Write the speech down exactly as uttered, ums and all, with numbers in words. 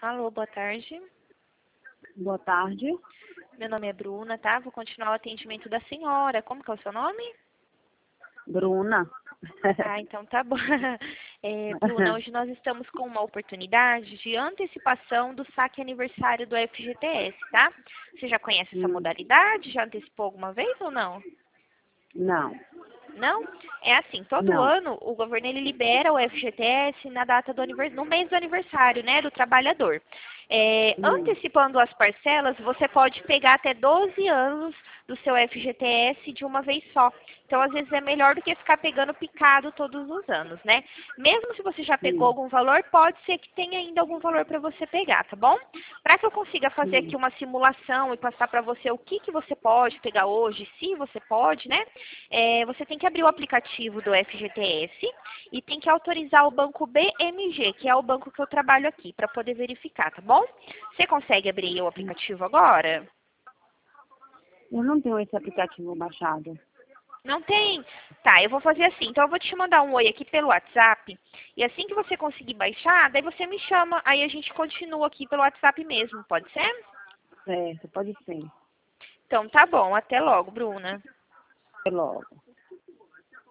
Alô, boa tarde. Boa tarde. Meu nome é Bruna, tá? Vou continuar o atendimento da senhora. Como que é o seu nome? Bruna. Ah, então tá bom. É, Bruna, hoje nós estamos com uma oportunidade de antecipação do saque aniversário do F G T S, tá? Você já conhece essa Hum, modalidade? Já antecipou alguma vez ou não? Não, Não? É assim, todo não. ano o governo ele libera o F G T S na data do anivers... no mês do aniversário, né, do trabalhador. É, Hum, antecipando as parcelas, você pode pegar até doze anos do seu F G T S de uma vez só. Então, às vezes, é melhor do que ficar pegando picado todos os anos, né? Mesmo se você já pegou hum, algum valor, pode ser que tenha ainda algum valor para você pegar, tá bom? Para que eu consiga fazer hum, aqui uma simulação e passar para você o que, que você pode pegar hoje, se você pode, né? É, você tem que abrir o aplicativo do F G T S e tem que autorizar o banco B M G, que é o banco que eu trabalho aqui, para poder verificar, tá bom? Você consegue abrir o hum. aplicativo agora? Eu não tenho esse aplicativo baixado. Não tem? Tá, eu vou fazer assim. Então eu vou te mandar um oi aqui pelo WhatsApp. E assim que você conseguir baixar, daí você me chama. Aí a gente continua aqui pelo WhatsApp mesmo, pode ser? Certo, pode ser. Então tá bom. Até logo, Bruna. Até logo.